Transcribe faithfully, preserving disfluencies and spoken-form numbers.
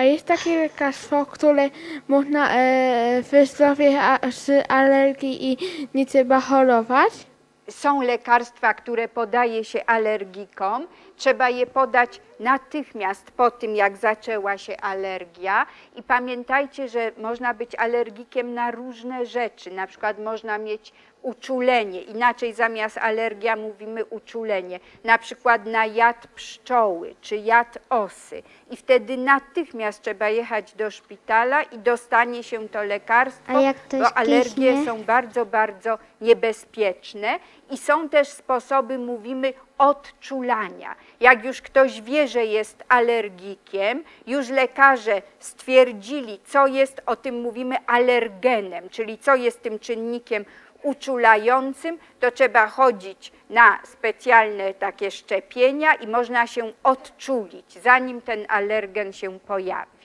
jest takie lekarstwo, które można e, wyzdrowieć a- z alergii i nie trzeba chorować? Są lekarstwa, które podaje się alergikom. Trzeba je podać natychmiast po tym, jak zaczęła się alergia. I pamiętajcie, że można być alergikiem na różne rzeczy. Na przykład można mieć uczulenie. Inaczej zamiast alergia mówimy uczulenie. Na przykład na jad pszczoły czy jad osy. I wtedy natychmiast trzeba jechać do szpitala i dostanie się to lekarstwo, A jak ktoś bo alergie kichnie? są bardzo, bardzo niebezpieczne. I są też sposoby, mówimy, odczulania. Jak już ktoś wie, że jest alergikiem, już lekarze stwierdzili, co jest, o tym mówimy, alergenem, czyli co jest tym czynnikiem uczulającym, to trzeba chodzić na specjalne takie szczepienia i można się odczulić, zanim ten alergen się pojawi.